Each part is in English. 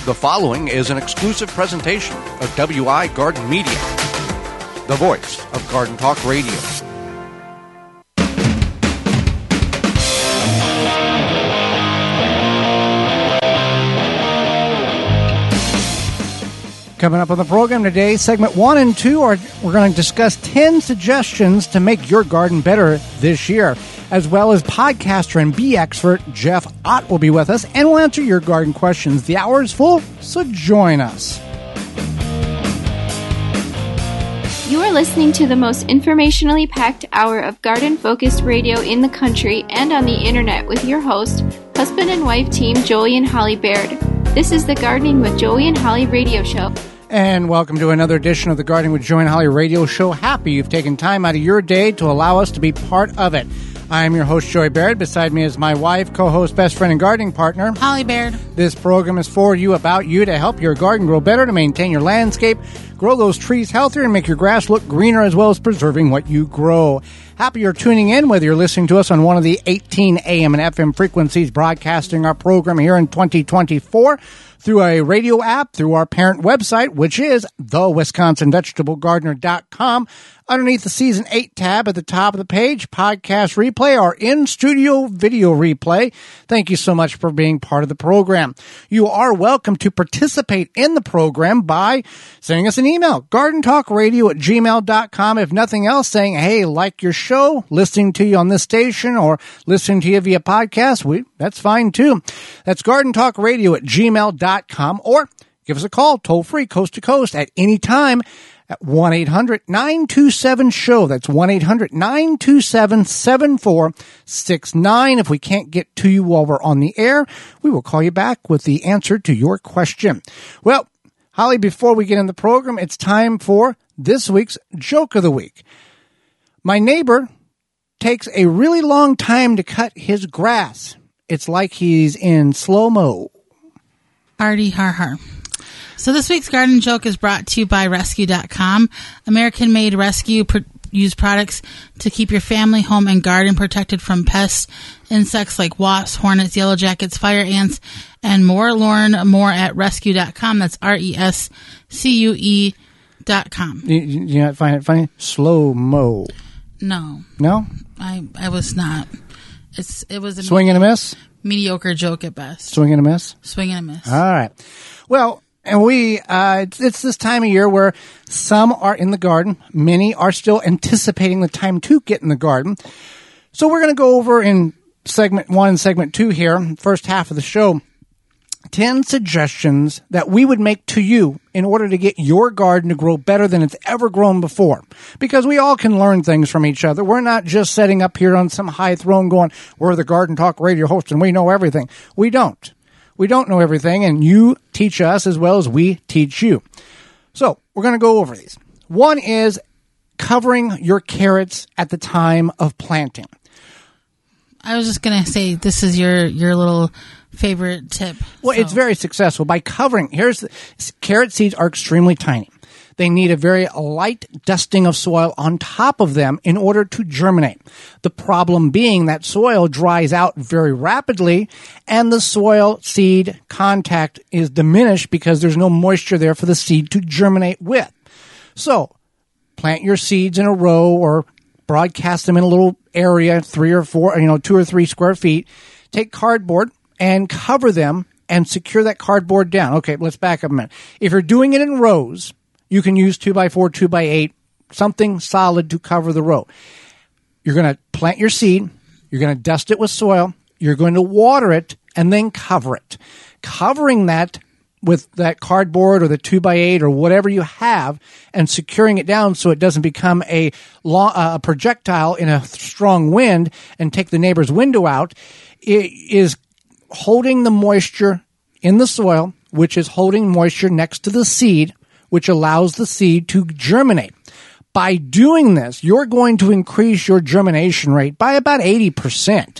The following is an exclusive presentation of WI Garden Media, the voice of Garden Talk Radio. Coming up on the program today, segment 1 and 2, we're going to discuss 10 suggestions to make your garden better this year, as well as podcaster and bee expert Jeff Ott will be with us, and we'll answer your garden questions. The hour is full, so join us. You are listening to the most informationally packed hour of garden-focused radio in the country and on the internet with your host, husband and wife team Joey and Holly Baird. This is the Gardening with Joey and Holly radio show. And welcome to another edition of the Gardening with Joey and Holly radio show. Happy you've taken time out of your day to allow us to be part of it. I'm your host, Joey Baird. Beside me is my wife, co-host, best friend, and gardening partner, Holly Baird. This program is for you, about you, to help your garden grow better, to maintain your landscape, grow those trees healthier, and make your grass look greener, as well as preserving what you grow. Happy you're tuning in, whether you're listening to us on one of the 18 AM and FM frequencies broadcasting our program here in 2024, through a radio app, through our parent website, which is thewisconsinvegetablegardener.com. Underneath the Season 8 tab at the top of the page, podcast replay or in-studio video replay. Thank you so much for being part of the program. You are welcome to participate in the program by sending us an email, gardentalkradio@gmail.com. If nothing else, saying, hey, like your show, listening to you on this station, or listening to you via podcast, that's fine too. That's gardentalkradio@gmail.com, or give us a call, toll-free, coast to coast, at any time, at 1-800-927-SHOW. That's 1-800-927-7469. If we can't get to you while we're on the air, we will call you back with the answer to your question. Well, Holly, before we get in the program, it's time for this week's Joke of the Week. My neighbor takes a really long time to cut his grass. It's like he's in slow-mo. Hardy har har. So this week's garden joke is brought to you by Rescue.com. American-made Rescue use products to keep your family, home, and garden protected from pests, insects like wasps, hornets, yellow jackets, fire ants, and more. Learn more at Rescue.com. That's RESCUE.com. You not find it funny? Slow-mo. No. No? I was not. It was a swing and a miss? Mediocre joke at best. Swing and a miss? Swing and a miss. All right. Well, and it's this time of year where some are in the garden. Many are still anticipating the time to get in the garden. So we're going to go over in segment 1 and segment 2 here, first half of the show, 10 suggestions that we would make to you in order to get your garden to grow better than it's ever grown before. Because we all can learn things from each other. We're not just sitting up here on some high throne going, we're the Garden Talk radio host and we know everything. We don't. We don't know everything, and you teach us as well as we teach you. So we're going to go over these. One is covering your carrots at the time of planting. I was just going to say, this is your little favorite tip. Well, it's very successful. By covering, carrot seeds are extremely tiny. They need a very light dusting of soil on top of them in order to germinate. The problem being that soil dries out very rapidly and the soil seed contact is diminished because there's no moisture there for the seed to germinate with. So, plant your seeds in a row or broadcast them in a little area, 3 or 4, 2 or 3 square feet. Take cardboard and cover them and secure that cardboard down. Okay, let's back up a minute. If you're doing it in rows, you can use 2x4, 2x8, something solid to cover the row. You're going to plant your seed. You're going to dust it with soil. You're going to water it and then cover it. Covering that with that cardboard or the 2x8 or whatever you have and securing it down so it doesn't become a projectile in a strong wind and take the neighbor's window out, it is holding the moisture in the soil, which is holding moisture next to the seed, which allows the seed to germinate. By doing this, you're going to increase your germination rate by about 80%.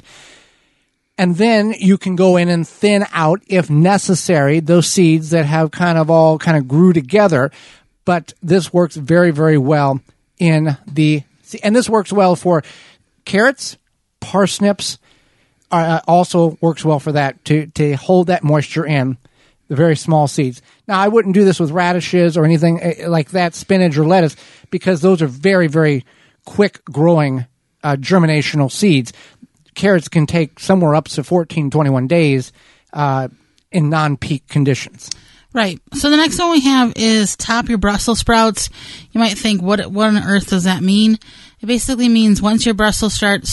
And then you can go in and thin out, if necessary, those seeds that have kind of grew together. But this works very, very well and this works well for carrots, parsnips, also works well for that, to hold that moisture in. the very small seeds. Now, I wouldn't do this with radishes or anything like that, spinach or lettuce, because those are very, very quick growing germinational seeds. Carrots can take somewhere up to 14, 21 days in non-peak conditions. Right. So the next one we have is top your Brussels sprouts. You might think, what on earth does that mean? It basically means once your Brussels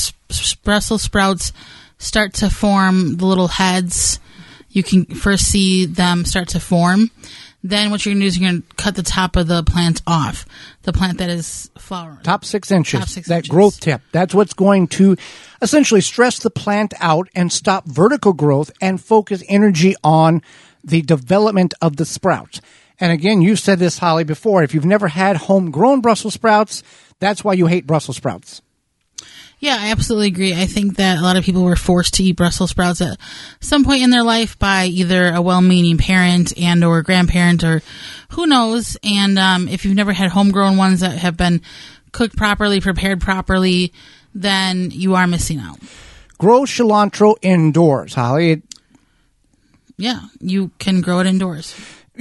sprouts start to form the little heads, you can first see them start to form. Then what you're going to do is you're going to cut the top of the plant off, the plant that is flowering. Top 6 inches, that growth tip. That's what's going to essentially stress the plant out and stop vertical growth and focus energy on the development of the sprouts. And again, you've said this, Holly, before. If you've never had homegrown Brussels sprouts, that's why you hate Brussels sprouts. Yeah, I absolutely agree. I think that a lot of people were forced to eat Brussels sprouts at some point in their life by either a well-meaning parent and or grandparent or who knows. And if you've never had homegrown ones that have been cooked properly, prepared properly, then you are missing out. Grow cilantro indoors, Holly. Yeah, you can grow it indoors.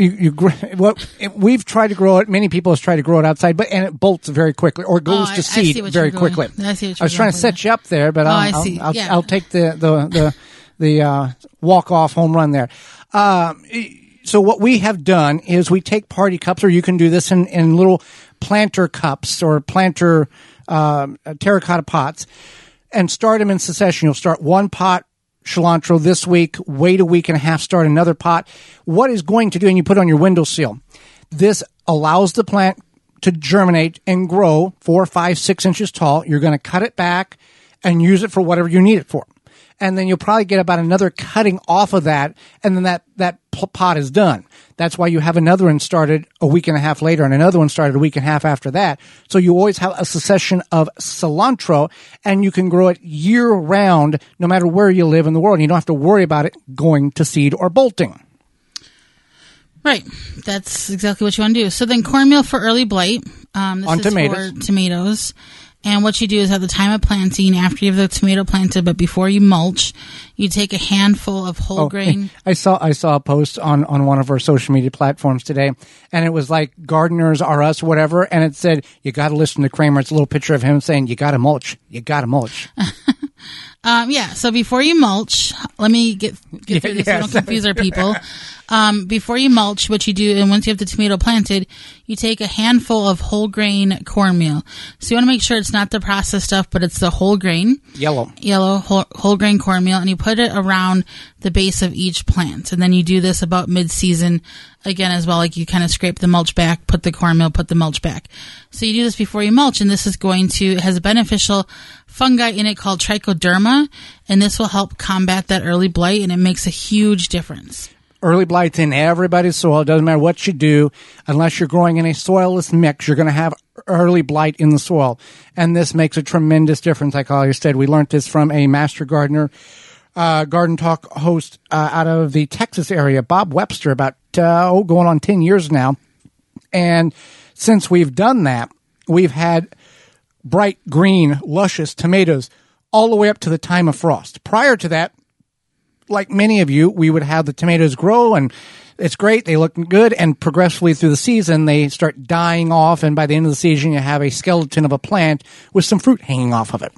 We've tried to grow it. Many people have tried to grow it outside, and it bolts very quickly or goes to seed very quickly. I was trying to set you up there, but I'll take the walk-off home run there. So what we have done is we take party cups, or you can do this in little planter cups or planter terracotta pots, and start them in succession. You'll start one pot cilantro this week, wait a week and a half, start another pot. What is going to do, and you put on your windowsill, this allows the plant to germinate and grow 4, 5, 6 inches tall. You're going to cut it back and use it for whatever you need it for. And then you'll probably get about another cutting off of that, and then that pot is done. That's why you have another one started a week and a half later and another one started a week and a half after that. So you always have a succession of cilantro, and you can grow it year-round no matter where you live in the world. You don't have to worry about it going to seed or bolting. Right. That's exactly what you want to do. So then cornmeal for early blight. This on is tomatoes. For tomatoes. And what you do is at the time of planting, after you have the tomato planted, but before you mulch, you take a handful of whole grain. I saw a post on one of our social media platforms today, and it was like gardeners are us, whatever, and it said, you got to listen to Kramer. It's a little picture of him saying, you got to mulch. You got to mulch. So before you mulch, let me get through this so we don't confuse our people. Before you mulch, what you do, and once you have the tomato planted, you take a handful of whole grain cornmeal. So you want to make sure it's not the processed stuff, but it's the whole grain. Yellow whole grain cornmeal, and you put it around the base of each plant. And then you do this about mid-season again as well. Like you kind of scrape the mulch back, put the cornmeal, put the mulch back. So you do this before you mulch, and this is has a beneficial fungi in it called trichoderma, and this will help combat that early blight, and it makes a huge difference. Early blight's in everybody's soil. It doesn't matter what you do. Unless you're growing in a soilless mix, you're going to have early blight in the soil. And this makes a tremendous difference. Like I said, we learned this from a master gardener, Garden Talk host out of the Texas area, Bob Webster, about going on 10 years now. And since we've done that, we've had bright green, luscious tomatoes all the way up to the time of frost. Prior to that, like many of you, we would have the tomatoes grow, and it's great. They look good, and progressively through the season, they start dying off, and by the end of the season, you have a skeleton of a plant with some fruit hanging off of it.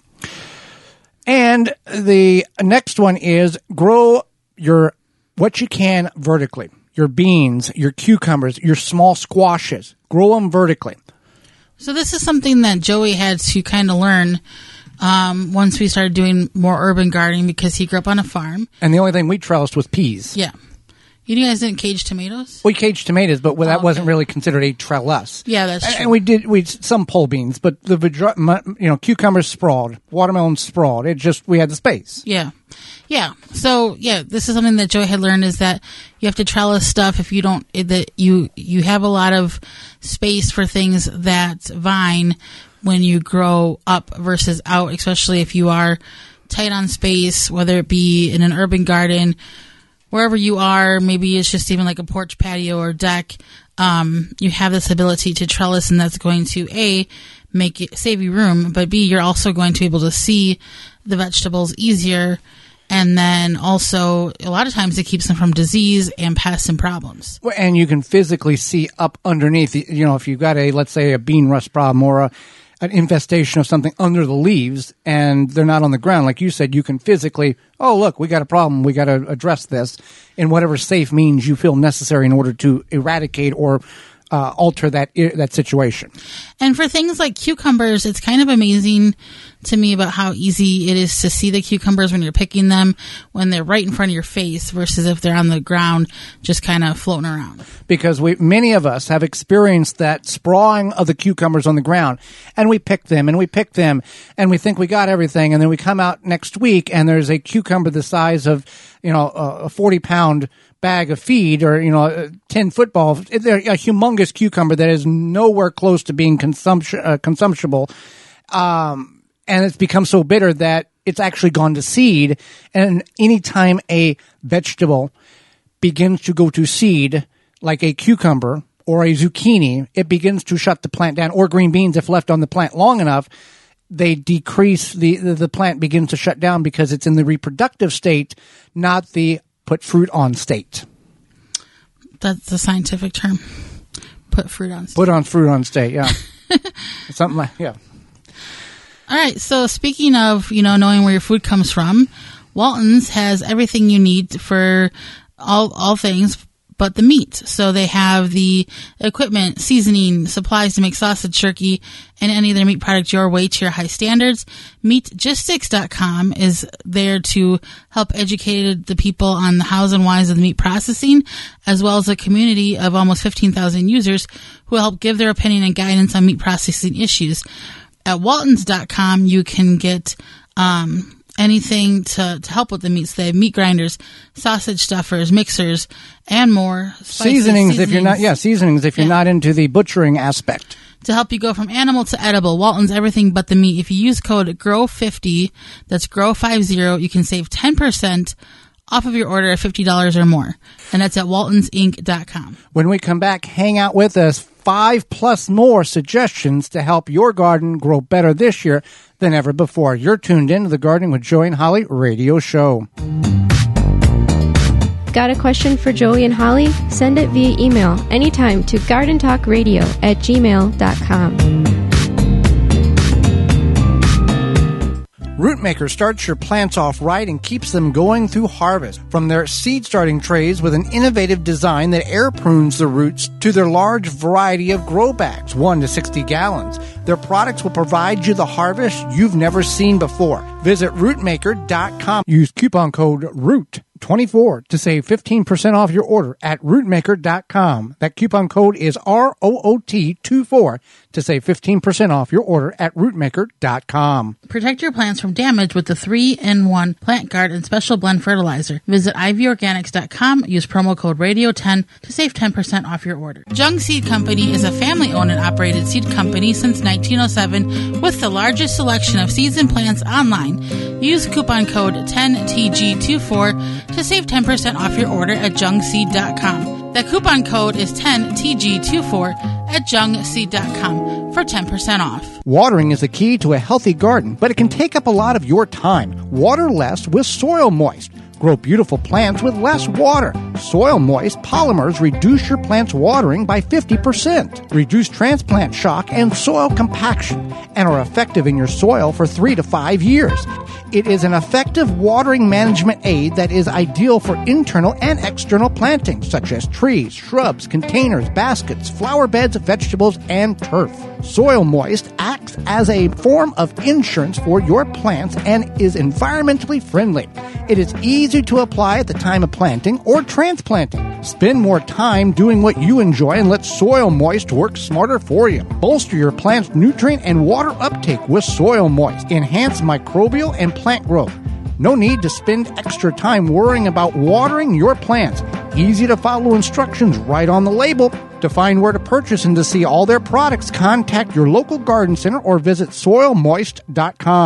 And the next one is grow what you can vertically. Your beans, your cucumbers, your small squashes. Grow them vertically. So this is something that Joey had to kind of learn once we started doing more urban gardening, because he grew up on a farm. And the only thing we trellised was peas. Yeah. You guys didn't cage tomatoes? We caged tomatoes, but that wasn't really considered a trellis. Yeah, that's true. And we some pole beans, but the cucumbers sprawled, watermelons sprawled. We had the space. Yeah. Yeah. So, this is something that Joey had learned, is that you have to trellis stuff if you don't, that you have a lot of space for things that vine when you grow up versus out, especially if you are tight on space, whether it be in an urban garden, wherever you are, maybe it's just even like a porch patio or deck. You have this ability to trellis, and that's going to A, save you room, but B, you're also going to be able to see the vegetables easier And then also, a lot of times it keeps them from disease and pests and problems. And you can physically see up underneath, if you've got let's say a bean rust problem or an infestation of something under the leaves and they're not on the ground. Like you said, you can physically, oh, look, we got a problem. We got to address this in whatever safe means you feel necessary in order to eradicate or alter that situation. And for things like cucumbers, it's kind of amazing to me about how easy it is to see the cucumbers when you're picking them, when they're right in front of your face versus if they're on the ground just kind of floating around. Because many of us have experienced that sprawling of the cucumbers on the ground, and we pick them and we think we got everything, and then we come out next week and there's a cucumber the size of a 40-pound bag of feed or 10 football. They're a humongous cucumber that is nowhere close to being consumptible, and it's become so bitter that it's actually gone to seed. And anytime a vegetable begins to go to seed, like a cucumber or a zucchini, it begins to shut the plant down. Or green beans, if left on the plant long enough, they decrease, the plant begins to shut down because it's in the reproductive state, not the put fruit on state. That's the scientific term. Put fruit on state. Put on fruit on state, yeah. Something like, yeah. All right. So speaking of, knowing where your food comes from, Walton's has everything you need for all things but the meat. So they have the equipment, seasoning, supplies to make sausage, turkey, and any other meat product your way to your high standards. Meatgistics.com is there to help educate the people on the hows and whys of the meat processing, as well as a community of almost 15,000 users who help give their opinion and guidance on meat processing issues. At Waltons.com, you can get anything to help with the meats. They have meat grinders, sausage stuffers, mixers, and more. Seasonings if you're not into the butchering aspect. To help you go from animal to edible, Walton's everything but the meat. If you use code GROW50, that's GROW50, you can save 10% off of your order of $50 or more. And that's at waltonsinc.com. When we come back, hang out with us. 5+ more suggestions to help your garden grow better this year than ever before. You're tuned in to the Gardening with Joey and Holly radio show. Got a question for Joey and Holly? Send it via email anytime to gardentalkradio@gmail.com. Rootmaker starts your plants off right and keeps them going through harvest. From their seed starting trays with an innovative design that air prunes the roots to their large variety of grow bags, 1 to 60 gallons, their products will provide you the harvest you've never seen before. Visit rootmaker.com. Use coupon code ROOT24 to save 15% off your order at rootmaker.com. That coupon code is ROOT24 to save 15% off your order at rootmaker.com. Protect your plants from damage with the 3-in-1 Plant Guard and Special Blend Fertilizer. Visit ivyorganics.com. Use promo code RADIO10 to save 10% off your order. Jung Seed Company is a family-owned and operated seed company since 1907 with the largest selection of seeds and plants online. Use coupon code 10TG24 to save 10% off your order at jungseed.com. That coupon code is 10TG24 at jungseed.com for 10% off. Watering is the key to a healthy garden, but it can take up a lot of your time. Water less with Soil Moist. Grow beautiful plants with less water. Soil Moist polymers reduce your plant's watering by 50%, reduce transplant shock and soil compaction, and are effective in your soil for 3 to 5 years. It is an effective watering management aid that is ideal for internal and external plantings, such as trees, shrubs, containers, baskets, flower beds, vegetables, and turf. Soil Moist acts as a form of insurance for your plants and is environmentally friendly. It is easy to apply at the time of planting or transplanting. Spend more time doing what you enjoy and let Soil Moist work smarter for you. Bolster your plant's nutrient and water uptake with Soil Moist. Enhance microbial and plant growth. No need to spend extra time worrying about watering your plants. Easy to follow instructions right on the label. To find where to purchase and to see all their products, contact your local garden center or visit soilmoist.com.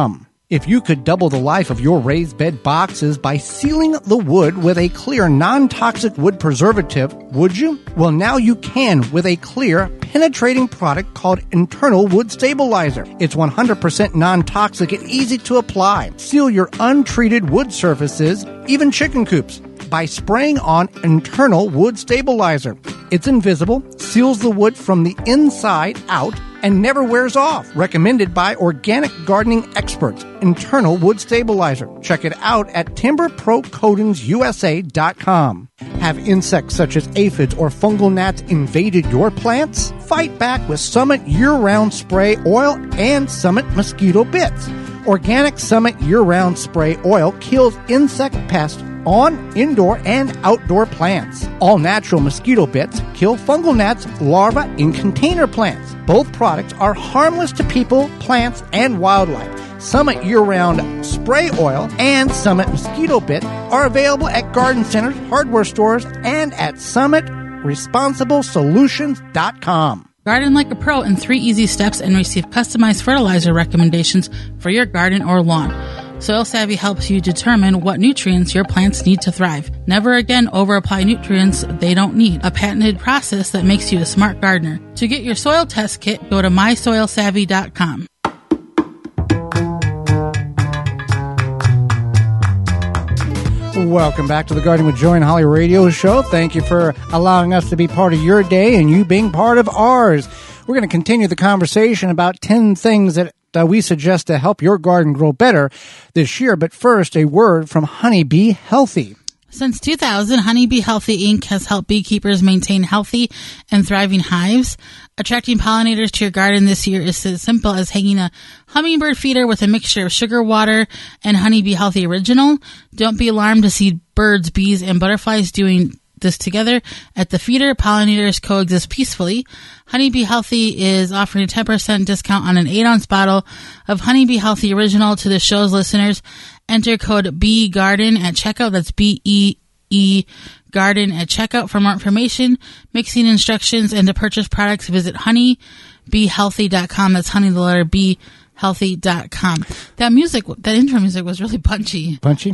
If you could double the life of your raised bed boxes by sealing the wood with a clear non-toxic wood preservative, would you? Well, now you can with a clear, penetrating product called Internal Wood Stabilizer. It's 100% non-toxic and easy to apply. Seal your untreated wood surfaces, even chicken coops, by spraying on Internal Wood Stabilizer. It's invisible, seals the wood from the inside out, and never wears off. Recommended by organic gardening experts. Internal Wood Stabilizer. Check it out at timberprocoatingsusa.com. Have insects such as aphids or fungal gnats invaded your plants? Fight back with Summit Year-Round Spray Oil and Summit Mosquito Bits. Organic Summit Year-Round Spray Oil kills insect pests on indoor and outdoor plants. All natural mosquito bits kill fungal gnats larvae in container plants. Both products are harmless to people, plants, and wildlife. Summit Year-Round Spray Oil and Summit Mosquito Bit are available at garden centers, hardware stores, and at SummitResponsibleSolutions.com. Garden like a pro in 3 easy steps and receive customized fertilizer recommendations for your garden or lawn. Soil Savvy helps you determine what nutrients your plants need to thrive. Never again over-apply nutrients they don't need. A patented process that makes you a smart gardener. To get your soil test kit, go to mysoilsavvy.com. Welcome back to the Gardening with Joy and Holly radio show. Thank you for allowing us to be part of your day and you being part of ours. We're going to continue the conversation about 10 things that we suggest to help your garden grow better this year. But first, a word from Honeybee Healthy. Since 2000, Honeybee Healthy Inc. has helped beekeepers maintain healthy and thriving hives. Attracting pollinators to your garden this year is as simple as hanging a hummingbird feeder with a mixture of sugar water and Honeybee Healthy Original. Don't be alarmed to see birds, bees, and butterflies doing this together. At the feeder, pollinators coexist peacefully. Honeybee Healthy is offering a 10% discount on an 8-ounce bottle of Honeybee Healthy Original to the show's listeners. Enter code BEGARDEN at checkout. That's BEE Garden at checkout. For more information, mixing instructions, and to purchase products, visit honeybeehealthy.com. That's honey, the letter B, healthy.com. That intro music was really punchy. Punchy?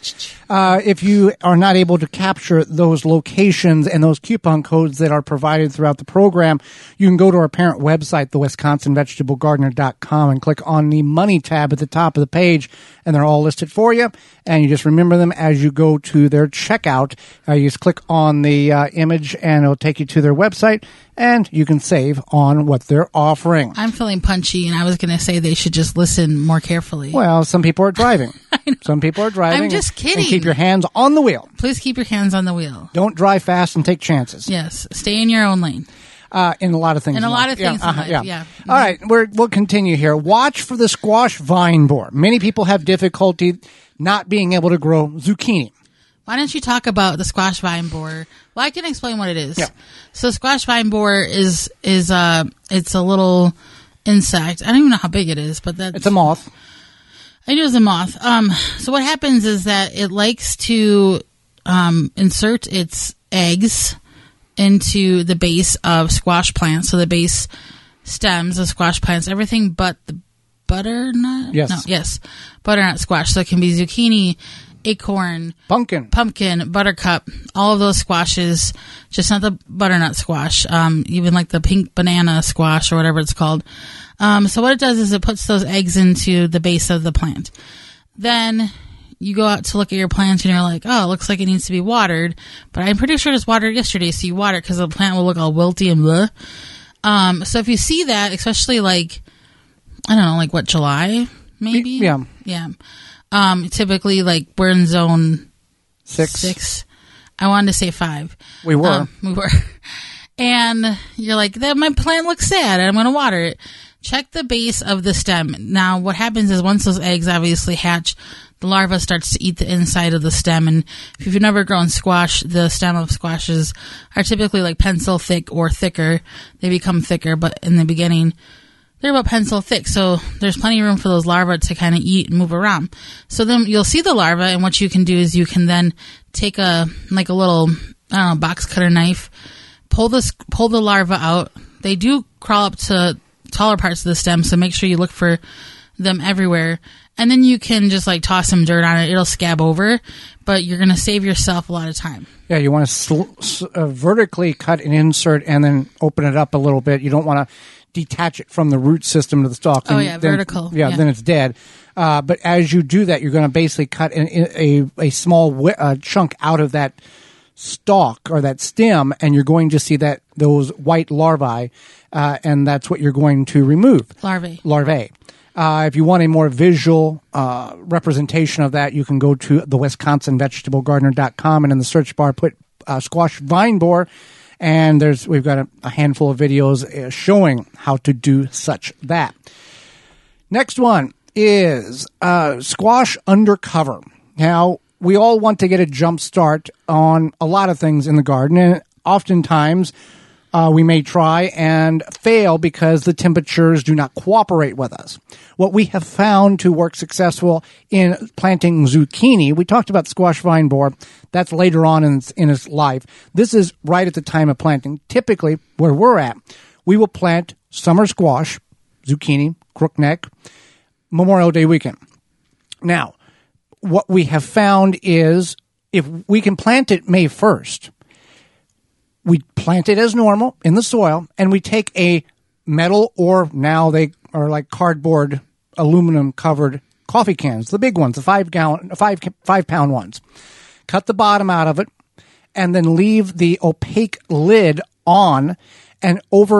If you are not able to capture those locations and those coupon codes that are provided throughout the program, you can go to our parent website, the WisconsinVegetableGardener.com, and click on the Money tab at the top of the page, and they're all listed for you. And you just remember them as you go to their checkout. You just click on the image, and it'll take you to their website, and you can save on what they're offering. I'm feeling punchy, and I was going to say they should just listen more carefully. Well, some people are driving. Some people are driving. I'm just kidding. And keep your hands on the wheel. Please keep your hands on the wheel. Don't drive fast and take chances. Yes. Stay in your own lane. In a lot of things. In a lot of things in life, yeah. All right, we'll continue here. Watch for the squash vine borer. Many people have difficulty not being able to grow zucchini. Why don't you talk about the squash vine borer? Well, I can explain what it is. Yeah. So squash vine borer is it's a little insect. I don't even know how big it is, but it's a moth. I knew it was a moth. So what happens is that it likes to insert its eggs into the base of squash plants. So the base stems of squash plants, everything but the butternut. Yes. No, yes. Butternut squash. So it can be zucchini, acorn, pumpkin, buttercup, all of those squashes, just not the butternut squash, even like the pink banana squash or whatever it's called. So what it does is it puts those eggs into the base of the plant. Then you go out to look at your plant and you're like, oh, it looks like it needs to be watered, but I'm pretty sure it was watered yesterday, so you water it because the plant will look all wilty and bleh. So if you see that, especially like, I don't know, like what, July, maybe? Yeah. Yeah. Typically, like, we're in zone 6. I wanted to say 5. We were. And you're like, my plant looks sad, and I'm going to water it. Check the base of the stem. Now, what happens is once those eggs obviously hatch, the larva starts to eat the inside of the stem. And if you've never grown squash, the stem of squashes are typically like pencil thick or thicker. They become thicker, but in the beginning, they're about pencil thick, so there's plenty of room for those larvae to kind of eat and move around. So then you'll see the larva, and what you can do is you can then take a little, I don't know, box cutter knife, pull the larva out. They do crawl up to taller parts of the stem, so make sure you look for them everywhere. And then you can just like toss some dirt on it. It'll scab over, but you're going to save yourself a lot of time. Yeah, you want to vertically cut an insert and then open it up a little bit. You don't want to detach it from the root system to the stalk. Oh, yeah, vertical. Yeah, then it's dead. But as you do that, you're going to basically cut a small chunk out of that stalk or that stem, and you're going to see those white larvae, and that's what you're going to remove. Larvae. If you want a more visual representation of that, you can go to the WisconsinVegetableGardener.com, and in the search bar put squash vine borer, and we've got a handful of videos showing how to do such that. Next one is squash undercover. Now, we all want to get a jump start on a lot of things in the garden, and oftentimes we may try and fail because the temperatures do not cooperate with us. What we have found to work successful in planting zucchini, we talked about squash vine borer, that's later on in its life. This is right at the time of planting. Typically, where we're at, we will plant summer squash, zucchini, crookneck, Memorial Day weekend. Now, what we have found is if we can plant it May 1st, we plant it as normal in the soil, and we take a metal, or now they are like cardboard, aluminum covered coffee cans, the big ones, the 5-pound ones. Cut the bottom out of it, and then leave the opaque lid on and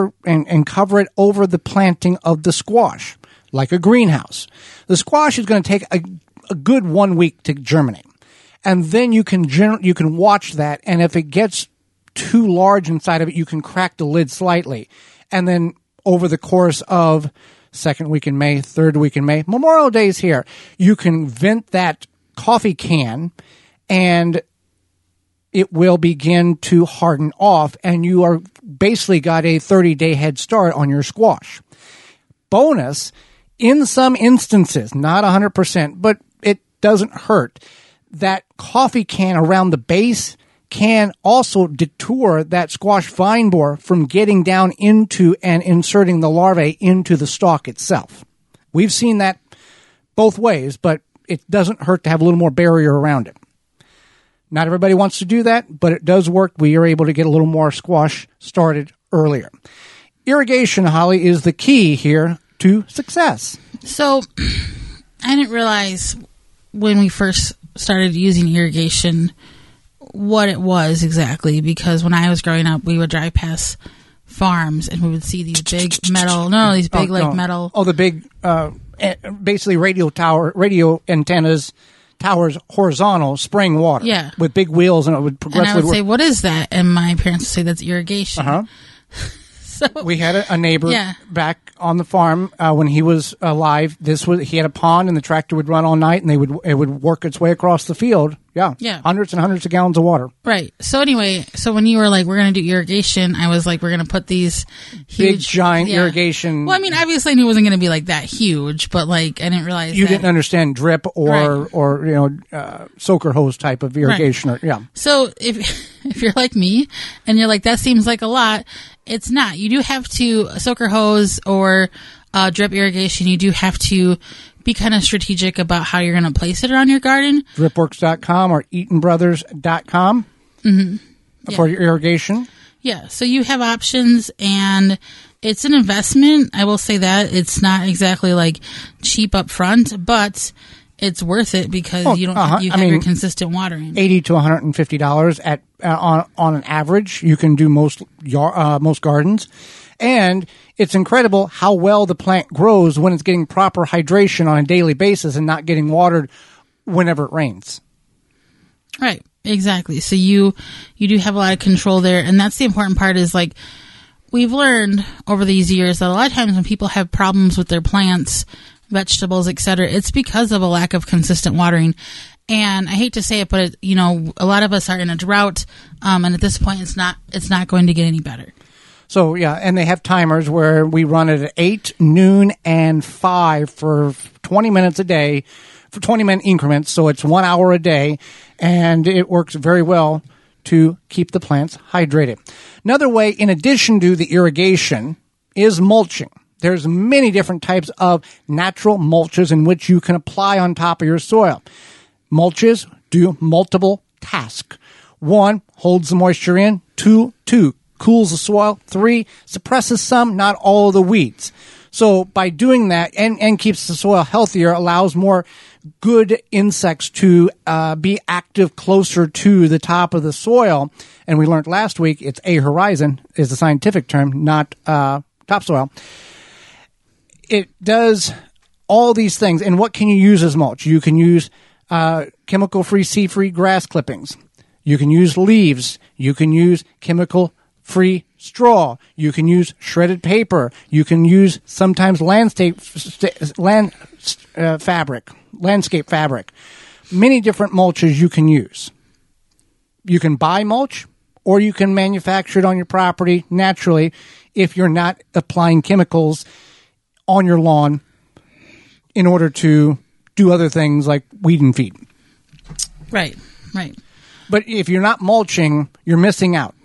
cover it over the planting of the squash, like a greenhouse. The squash is going to take a good 1 week to germinate, and then you can watch that, and if it gets too large inside of it, you can crack the lid slightly. And then over the course of second week in May, third week in May, Memorial Day's here, you can vent that coffee can and it will begin to harden off, and you are basically got a 30-day head start on your squash. Bonus, in some instances, not 100%, but it doesn't hurt, that coffee can around the base can also detour that squash vine borer from getting down into and inserting the larvae into the stalk itself. We've seen that both ways, but it doesn't hurt to have a little more barrier around it. Not everybody wants to do that, but it does work. We are able to get a little more squash started earlier. Irrigation, Holly, is the key here to success. So I didn't realize when we first started using irrigation what it was exactly, because when I was growing up, we would drive past farms and we would see these big metal, metal. Oh, the big, basically radio antennas, towers, horizontal, spraying water. Yeah. With big wheels, and it would progressively And I would say, what is that? And my parents would say, that's irrigation. Uh-huh. So, we had a neighbor back on the farm when he was alive. He had a pond, and the tractor would run all night, and it would work its way across the field. Yeah. Hundreds and hundreds of gallons of water. Right. So anyway, when you were like, we're going to do irrigation, I was like, we're going to put these huge, big, giant irrigation. Well, I mean, obviously I knew it wasn't going to be like that huge, but like, I didn't realize you didn't understand drip or soaker hose type of irrigation. Right. So if you're like me and you're like, that seems like a lot, it's not. You do have to soaker hose or drip irrigation. You do have to be kind of strategic about how you're going to place it around your garden. Dripworks.com or EatonBrothers.com for your irrigation. Yeah, so you have options, and it's an investment. I will say that. It's not exactly like cheap up front, but it's worth it because you have your consistent watering. $80 to $150 on an average. You can do most gardens. And it's incredible how well the plant grows when it's getting proper hydration on a daily basis and not getting watered whenever it rains. Right, exactly. So you do have a lot of control there, and that's the important part is like we've learned over these years that a lot of times when people have problems with their plants, vegetables, etc., it's because of a lack of consistent watering. And I hate to say it, but a lot of us are in a drought, and at this point it's not going to get any better. So, and they have timers where we run it at 8, noon, and 5 for 20 minutes a day, for 20-minute increments. So it's 1 hour a day, and it works very well to keep the plants hydrated. Another way, in addition to the irrigation, is mulching. There's many different types of natural mulches in which you can apply on top of your soil. Mulches do multiple tasks. 1, holds the moisture in. 2, cools the soil. 3, suppresses some, not all of the weeds. So by doing that and keeps the soil healthier, allows more good insects to be active closer to the top of the soil. And we learned last week it's ahorizon is the scientific term, not topsoil. It does all these things. And what can you use as mulch? You can use chemical-free, seed-free grass clippings. You can use leaves. You can use chemical-free straw. You can use shredded paper. You can use sometimes landscape fabric. Many different mulches you can use. You can buy mulch, or you can manufacture it on your property naturally if you're not applying chemicals on your lawn in order to do other things like weed and feed. Right. But if you're not mulching, you're missing out.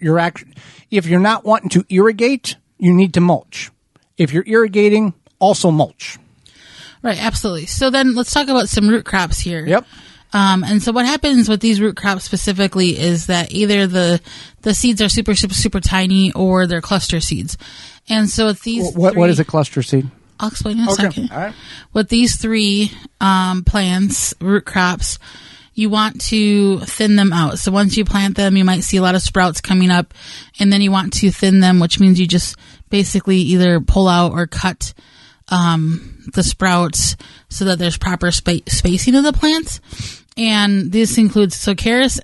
If you're not wanting to irrigate, you need to mulch. If you're irrigating, also mulch. Right, absolutely. So then let's talk about some root crops here. Yep. And so what happens with these root crops specifically is that either the seeds are super, super, super tiny, or they're cluster seeds. And so with these what is a cluster seed? I'll explain in a second. All right. With these 3 plants, root crops, you want to thin them out. So once you plant them, you might see a lot of sprouts coming up, and then you want to thin them, which means you just basically either pull out or cut the sprouts so that there's proper spacing of the plants. And this includes carrots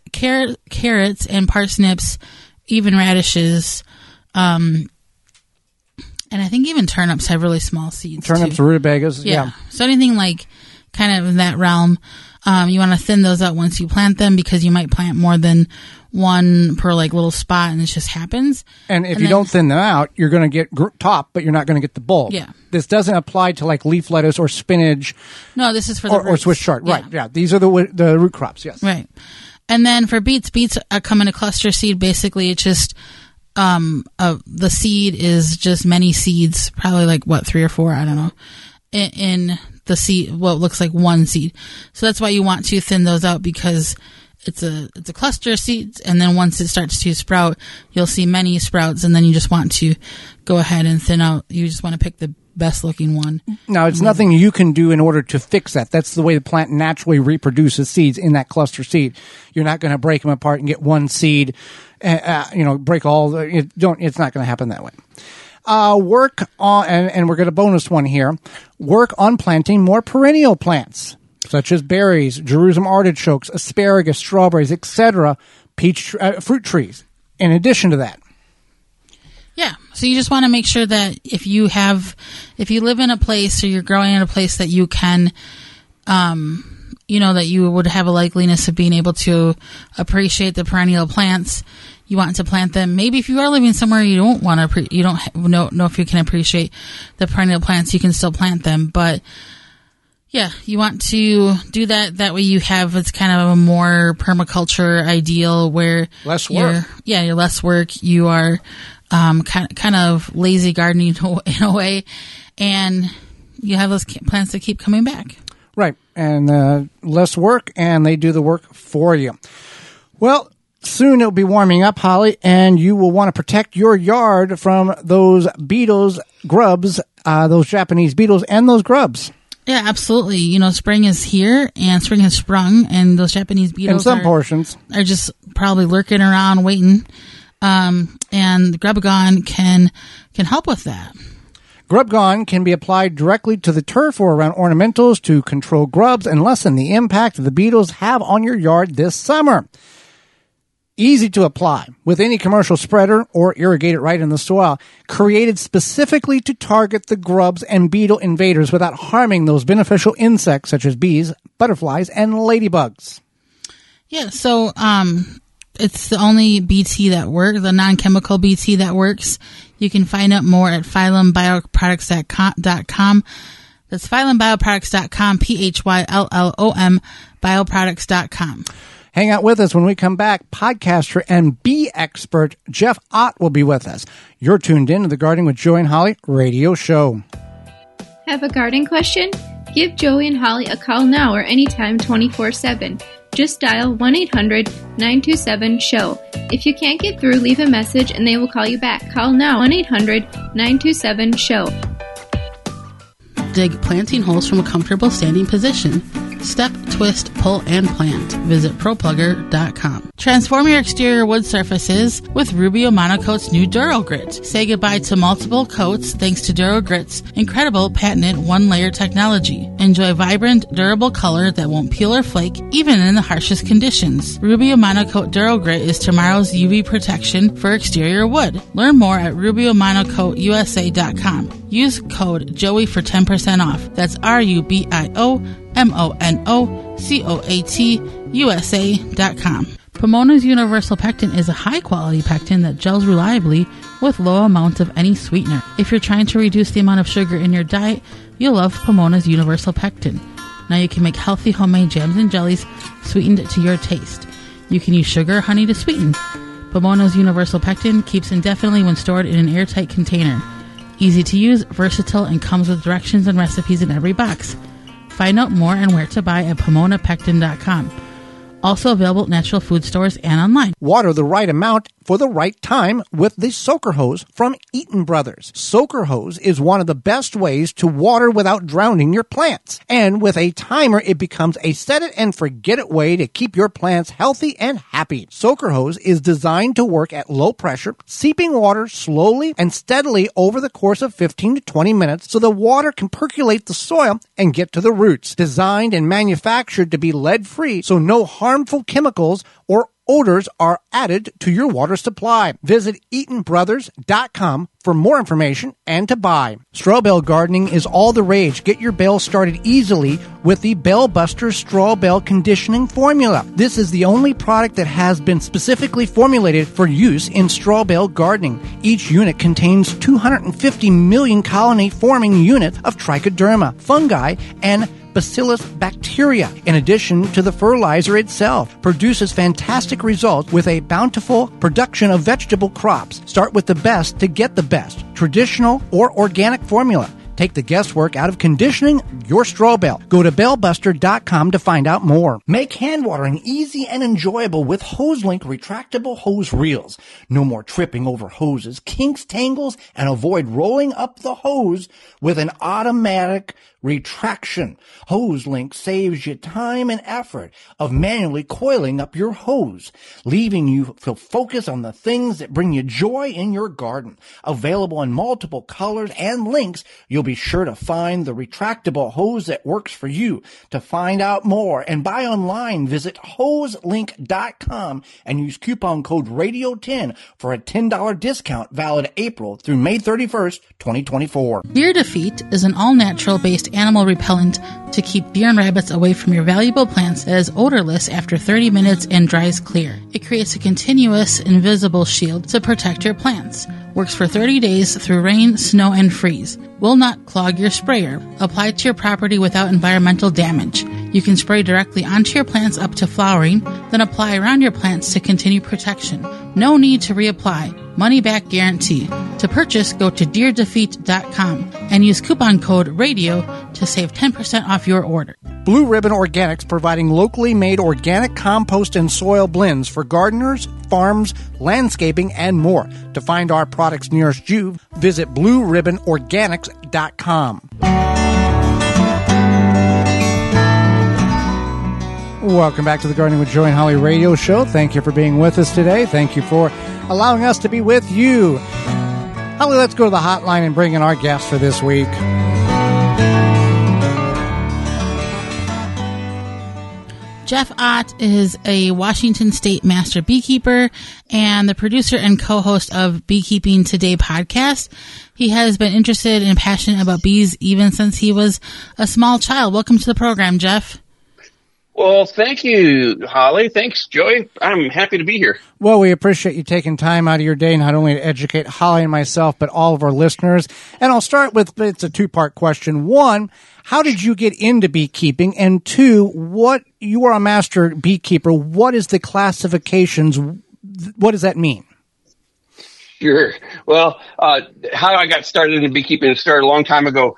and parsnips, even radishes, and I think even turnips have really small seeds. Turnips, too. rutabagas, yeah. So anything like kind of in that realm, you want to thin those out once you plant them, because you might plant more than one per like little spot, and it just happens. And if you don't thin them out, you're going to get top, but you're not going to get the bulb. Yeah. This doesn't apply to like leaf lettuce or spinach. No, this is for the or Swiss chard. Yeah. Right. Yeah. These are the root crops. Yes. Right. And then for beets come in a cluster seed. Basically, it's just the seed is just many seeds, probably like 3 or 4, I don't know, in the seed, what looks like one seed. So that's why you want to thin those out, because it's a cluster of seeds, and then once it starts to sprout, you'll see many sprouts, and then you just want to go ahead and thin out. You just want to pick the best looking one. Now, it's nothing you can do in order to fix that. That's the way the plant naturally reproduces seeds in that cluster seed. You're not going to break them apart and get one seed, break all the, it's not going to happen that way. Work on, and we're going to bonus one here, work on planting more perennial plants, such as berries, Jerusalem artichokes, asparagus, strawberries, etc., fruit trees, in addition to that. Yeah. So you just want to make sure that if you live in a place, or you're growing in a place that you can, that you would have a likeliness of being able to appreciate the perennial plants, you want to plant them. Maybe if you are living somewhere you don't want to, you don't know if you can appreciate the perennial plants, you can still plant them. But yeah, you want to do that. That way you have, it's kind of a more permaculture ideal where less work. You're less work. You are, kind of lazy gardening in a way, and you have those plants that keep coming back. Right. And less work, and they do the work for you. Well, soon it'll be warming up, Holly, and you will want to protect your yard from those beetles, grubs, those Japanese beetles, and those grubs. Yeah, absolutely. Spring is here, and spring has sprung, and those Japanese beetles in some portions are just probably lurking around waiting. And Grub-Gone can help with that. Grub-Gone can be applied directly to the turf or around ornamentals to control grubs and lessen the impact the beetles have on your yard this summer. Easy to apply with any commercial spreader or irrigate it right in the soil. Created specifically to target the grubs and beetle invaders without harming those beneficial insects such as bees, butterflies, and ladybugs. Yeah, so it's the only BT that works, the non-chemical BT that works. You can find out more at phyllumbioproducts.com. That's phyllumbioproducts.com, PHYLLOM, bioproducts.com. Hang out with us when we come back. Podcaster and bee expert Jeff Ott will be with us. You're tuned in to the Gardening with Joey and Holly radio show. Have a garden question? Give Joey and Holly a call now or anytime 24/7. Just dial 1-800-927-SHOW. If you can't get through, leave a message and they will call you back. Call now 1-800-927-SHOW. Dig planting holes from a comfortable standing position. Step, twist, pull, and plant. Visit ProPlugger.com. Transform your exterior wood surfaces with Rubio Monocoat's new Duro Grit. Say goodbye to multiple coats thanks to Duro Grit's incredible patented one-layer technology. Enjoy vibrant, durable color that won't peel or flake even in the harshest conditions. Rubio Monocoat Duro Grit is tomorrow's UV protection for exterior wood. Learn more at RubioMonocoatUSA.com. Use code JOEY for 10% off. That's RubioMonocoatUSA.com. Pomona's Universal Pectin is a high-quality pectin that gels reliably with low amounts of any sweetener. If you're trying to reduce the amount of sugar in your diet, you'll love Pomona's Universal Pectin. Now you can make healthy homemade jams and jellies sweetened to your taste. You can use sugar or honey to sweeten. Pomona's Universal Pectin keeps indefinitely when stored in an airtight container. Easy to use, versatile, and comes with directions and recipes in every box. Find out more and where to buy at PomonaPectin.com. Also available at natural food stores and online. Water the right amount for the right time with the Soaker Hose from Eaton Brothers. Soaker Hose is one of the best ways to water without drowning your plants. And with a timer, it becomes a set-it-and-forget-it way to keep your plants healthy and happy. Soaker Hose is designed to work at low pressure, seeping water slowly and steadily over the course of 15 to 20 minutes so the water can percolate the soil and get to the roots. Designed and manufactured to be lead-free, so no harmful chemicals or odors are added to your water supply. Visit EatonBrothers.com for more information and to buy. Straw bale gardening is all the rage. Get your bales started easily with the Bale Buster Straw Bale Conditioning Formula. This is the only product that has been specifically formulated for use in straw bale gardening. Each unit contains 250 million colony-forming units of trichoderma, fungi, and Bacillus bacteria. In addition to the fertilizer itself, produces fantastic results with a bountiful production of vegetable crops. Start with the best to get the best, traditional or organic formula. Take the guesswork out of conditioning your straw bale. Go to balebuster.com to find out more. Make hand watering easy and enjoyable with HoseLink retractable hose reels. No more tripping over hoses, kinks, tangles, and avoid rolling up the hose with an automatic retraction. HoseLink saves you time and effort of manually coiling up your hose, leaving you to focus on the things that bring you joy in your garden. Available in multiple colors and links, you'll be sure to find the retractable hose that works for you. To find out more and buy online, visit hoselink.com and use coupon code RADIO10 for a $10 discount valid April through May 31st, 2024. Deer Defeat is an all-natural based animal repellent to keep deer and rabbits away from your valuable plants that is odorless after 30 minutes and dries clear. It creates a continuous, invisible shield to protect your plants. Works for 30 days through rain, snow, and freeze. Will not clog your sprayer. Apply to your property without environmental damage. You can spray directly onto your plants up to flowering, then apply around your plants to continue protection. No need to reapply. Money back guarantee. To purchase, go to deerdefeat.com and use coupon code RADIO to save 10% off your order. Blue Ribbon Organics, providing locally made organic compost and soil blends for gardeners, farms, landscaping, and more. To find our products nearest you, visit blueribbonorganics.com. Welcome back to the Gardening with Joey and Holly radio show. Thank you for being with us today. Thank you for allowing us to be with you. Holly, let's go to the hotline and bring in our guest for this week. Jeff Ott is a Washington State master beekeeper and the producer and co-host of Beekeeping Today podcast. He has been interested and passionate about bees even since he was a small child. Welcome to the program, Jeff. Well, thank you, Holly. Thanks, Joey. I'm happy to be here. Well, we appreciate you taking time out of your day not only to educate Holly and myself, but all of our listeners. And I'll start with, it's a two-part question. One, how did you get into beekeeping? And two, you are a master beekeeper. What is the classifications? What does that mean? Sure. Well, how I got started in beekeeping started a long time ago.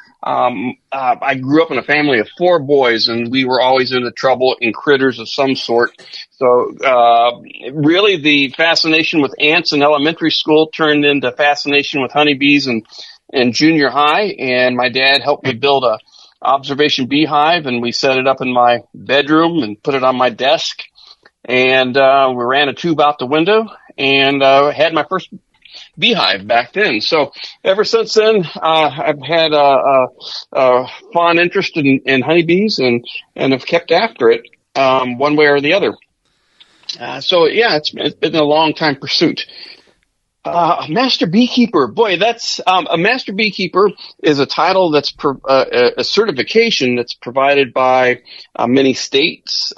I grew up in a family of 4 boys, and we were always into trouble and critters of some sort. So, really the fascination with ants in elementary school turned into fascination with honeybees in junior high. And my dad helped me build a observation beehive, and we set it up in my bedroom and put it on my desk. And, we ran a tube out the window and, had my first beehive back then. So ever since then, I've had a fond interest in honeybees and have kept after it, one way or the other. So yeah, it's been a long time pursuit. Master beekeeper, boy, that's, a master beekeeper is a title that's, a certification that's provided by many states,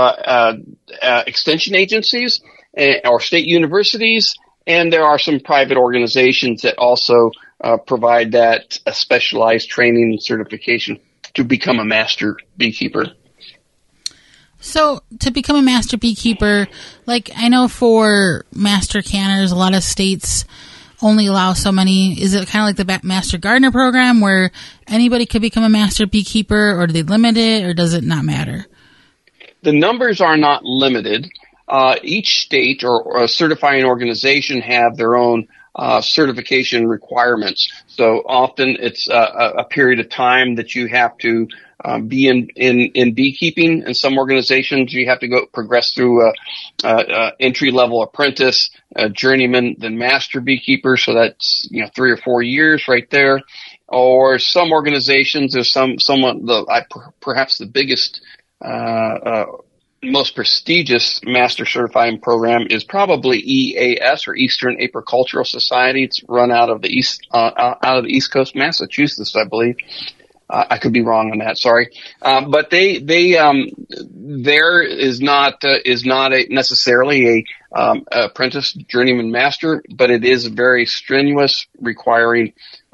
extension agencies or state universities. And there are some private organizations that also provide that specialized training and certification to become a master beekeeper. So to become a master beekeeper, like I know for master canners, a lot of states only allow so many. Is it kind of like the Master Gardener program where anybody could become a master beekeeper, or do they limit it, or does it not matter? The numbers are not limited. Each state or a certifying organization have their own certification requirements. So often it's a period of time that you have to be in beekeeping. In some organizations, you have to progress through a entry-level apprentice, a journeyman, then master beekeeper. So that's 3 or 4 years right there. Or some organizations, there's perhaps the biggest most prestigious master certifying program is probably EAS, or Eastern Apicultural Society. It's run out of the East Coast, Massachusetts, I believe. I could be wrong on that. Sorry. But there is not necessarily a apprentice journeyman master, but it is very strenuous, requiring,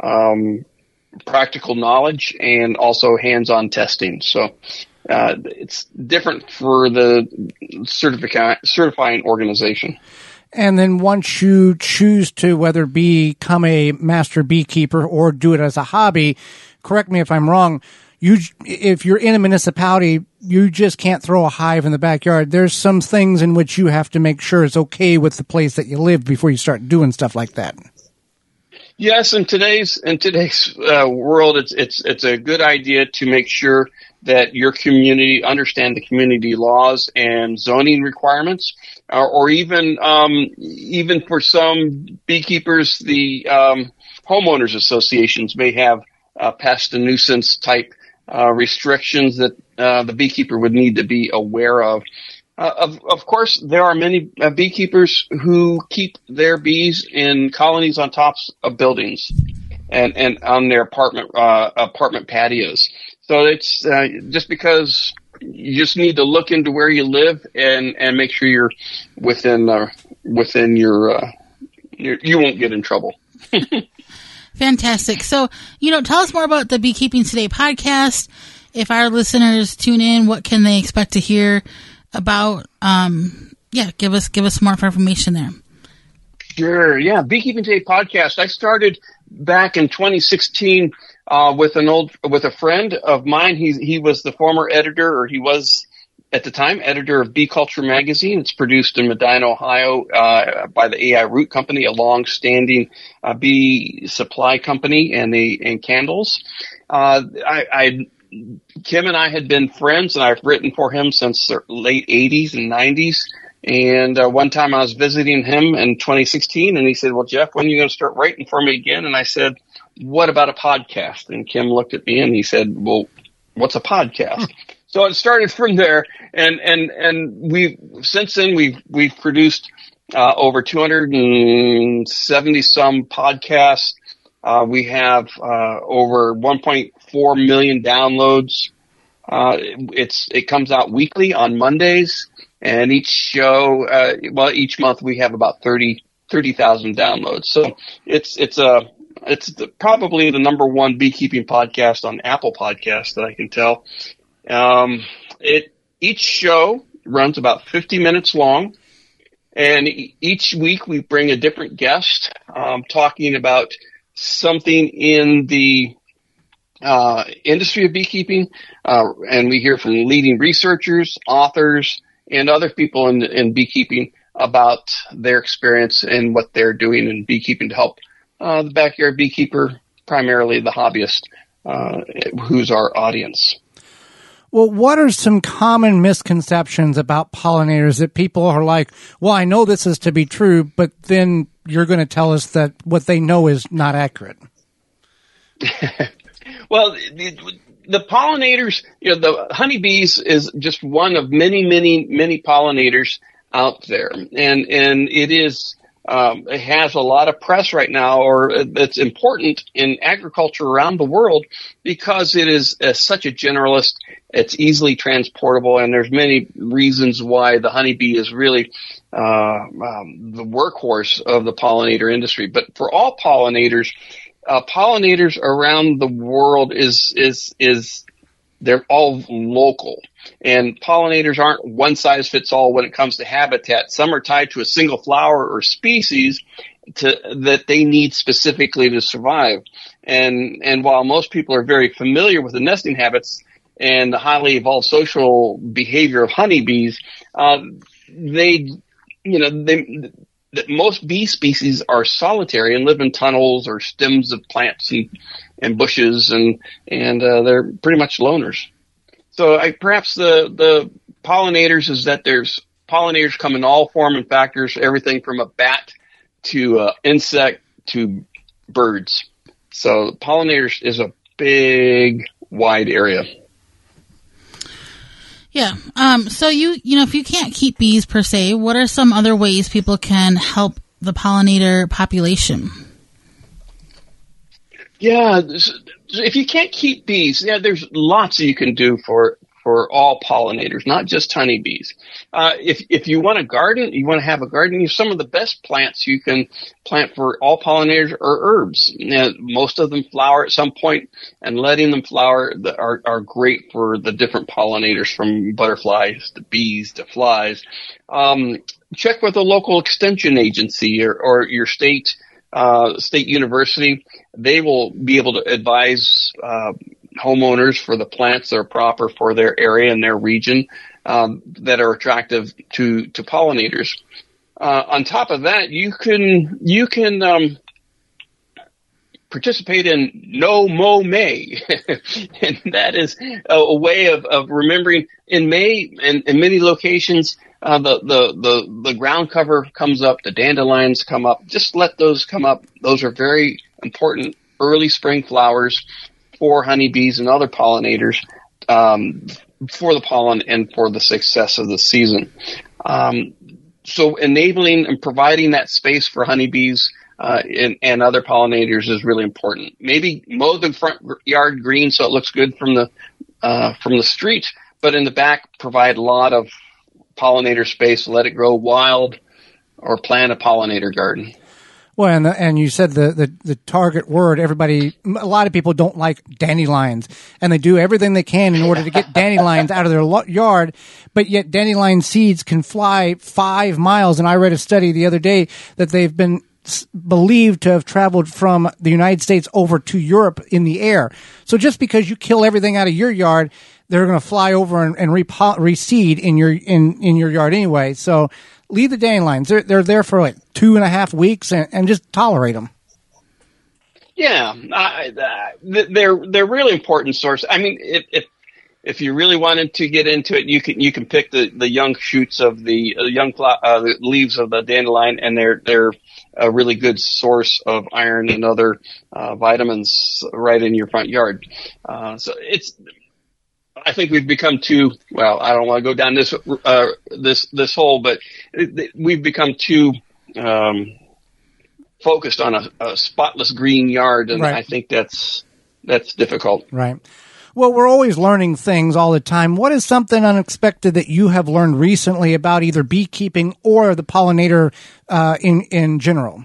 practical knowledge and also hands-on testing. So, it's different for the certifying organization. And then once you choose to whether become a master beekeeper or do it as a hobby, correct me if I'm wrong, if you're in a municipality, you just can't throw a hive in the backyard. There's some things in which you have to make sure it's okay with the place that you live before you start doing stuff like that. Yes, in today's world, it's a good idea to make sure that your community understand the community laws and zoning requirements, or even for some beekeepers, the homeowners associations may have pest and nuisance type restrictions that the beekeeper would need to be aware of. Of course, there are many beekeepers who keep their bees in colonies on tops of buildings and on their apartment patios. So it's just because you just need to look into where you live and make sure you're within your you won't get in trouble. Fantastic. So, tell us more about the Beekeeping Today podcast. If our listeners tune in, what can they expect to hear about? Give us more information there. Sure. Yeah. Beekeeping Today podcast. I started back in 2016 with a friend of mine. He was the former editor, or he was at the time editor of Bee Culture magazine. It's produced in Medina, Ohio, by the AI Root Company, a long-standing bee supply company and candles. Kim and I had been friends, and I've written for him since the late 80s and 90s. And one time I was visiting him in 2016, and he said, "Well, Jeff, when are you going to start writing for me again?" And I said, "What about a podcast?" And Kim looked at me and he said, "Well, what's a podcast?" So it started from there, and since then we've produced over 270 some podcasts. We have over 1.4 million downloads. It comes out weekly on Mondays, and each show, each month we have about 30,000 downloads. So it's probably the number one beekeeping podcast on Apple Podcasts that I can tell. Each show runs about 50 minutes long, and each week we bring a different guest, talking about something in the industry of beekeeping, and we hear from leading researchers, authors, and other people in beekeeping about their experience and what they're doing in beekeeping to help the backyard beekeeper, primarily the hobbyist, who's our audience. Well, what are some common misconceptions about pollinators that people are like, well, I know this is to be true, but then you're going to tell us that what they know is not accurate? Well, the pollinators, the honeybees is just one of many, many, many pollinators out there. And it is, it has a lot of press right now, or it's important in agriculture around the world because it is such a generalist. It's easily transportable, and there's many reasons why the honeybee is really the workhorse of the pollinator industry. But for all pollinators, pollinators around the world they're all local, and pollinators aren't one size fits all when it comes to habitat. Some are tied to a single flower or species that they need specifically to survive. And while most people are very familiar with the nesting habits and the highly evolved social behavior of honeybees, most bee species are solitary and live in tunnels or stems of plants and bushes, and they're pretty much loners. So perhaps the pollinators is that there's pollinators come in all form and factors, everything from a bat to insect to birds. So pollinators is a big, wide area. Yeah. So if you can't keep bees per se, what are some other ways people can help the pollinator population? Yeah. If you can't keep bees, there's lots that you can do for all pollinators, not just honeybees. If you want a garden, you want to have a garden, some of the best plants you can plant for all pollinators are herbs. Most of them flower at some point, and letting them flower are great for the different pollinators, from butterflies to bees to flies. Check with a local extension agency or your state university. They will be able to advise homeowners for the plants that are proper for their area and their region, that are attractive to pollinators. On top of that, you can participate in No Mow May, and that is a way of remembering. In May, and in many locations, the ground cover comes up, the dandelions come up. Just let those come up. Those are very important early spring flowers for honeybees and other pollinators, for the pollen and for the success of the season. So enabling and providing that space for honeybees and other pollinators is really important. Maybe mow the front yard green so it looks good from the street, but in the back provide a lot of pollinator space, let it grow wild, or plant a pollinator garden. Well, and you said the target word, a lot of people don't like dandelions, and they do everything they can in order to get dandelions out of their yard, but yet dandelion seeds can fly 5 miles. And I read a study the other day that they've been believed to have traveled from the United States over to Europe in the air. So just because you kill everything out of your yard, they're going to fly over and reseed in your yard anyway. So leave the dandelions. They're there for like 2.5 weeks and just tolerate them. Yeah, they're really important source. I mean, if you really wanted to get into it, you can pick the young shoots of the the leaves of the dandelion, and they're a really good source of iron and other vitamins right in your front yard. So I think we've become too, well, I don't want to go down this hole, but we've become too focused on a spotless green yard, and right. I think that's difficult. Right. Well, we're always learning things all the time. What is something unexpected that you have learned recently about either beekeeping or the pollinator in general?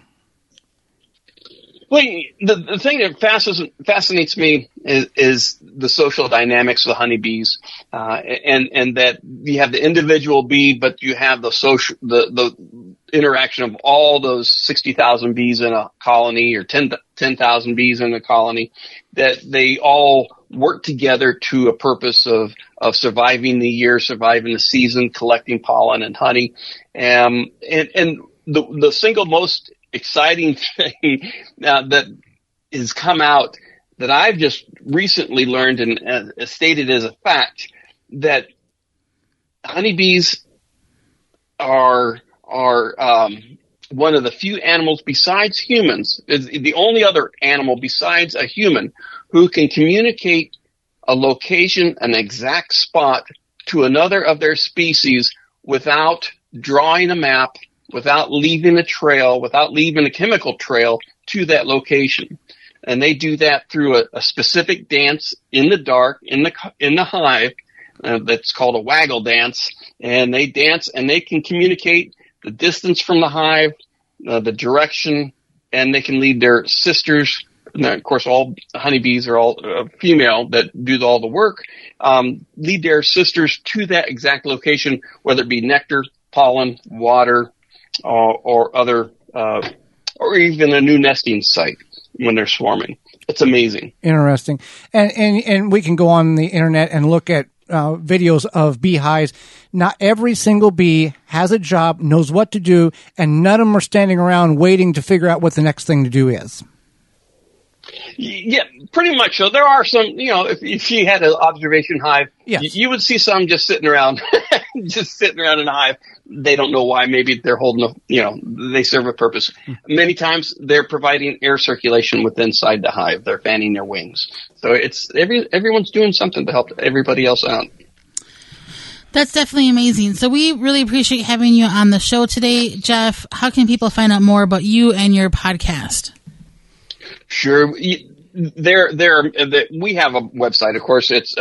Well, the thing that fascinates me is the social dynamics of the honeybees, and that you have the individual bee, but you have the interaction of all those 60,000 bees in a colony, or 10,000 bees in a colony, that they all work together to a purpose of surviving the year, surviving the season, collecting pollen and honey, and the single most exciting thing that has come out that I've just recently learned and stated as a fact, that honeybees are one of the few animals besides humans, is the only other animal besides a human who can communicate a location, an exact spot, to another of their species without drawing a map, without leaving a trail, without leaving a chemical trail to that location. And they do that through a specific dance in the dark, in the hive, that's called a waggle dance. And they dance, and they can communicate the distance from the hive, the direction, and they can lead their sisters. And of course, all honeybees are all female that do all the work, lead their sisters to that exact location, whether it be nectar, pollen, water, or other, or even a new nesting site when they're swarming. It's amazing. Interesting. And we can go on the internet and look at videos of beehives. Not every single bee has a job, knows what to do, and none of them are standing around waiting to figure out what the next thing to do is. Yeah, pretty much. So there are some, if you had an observation hive, yes, you would see some just sitting around, in a hive. They don't know why. Maybe they're holding they serve a purpose. Many times they're providing air circulation within inside the hive. They're fanning their wings. So it's everyone's doing something to help everybody else out. That's definitely amazing. So we really appreciate having you on the show today, Jeff. How can people find out more about you and your podcast? Sure. We have a website, of course. It's